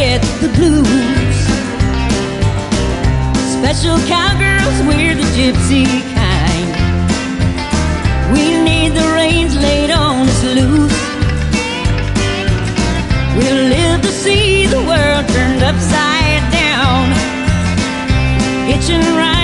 forget the blues. Special cowgirls, we're the gypsy kind. We need the reins laid on us loose. We'll live to see the world turned upside down, hitching right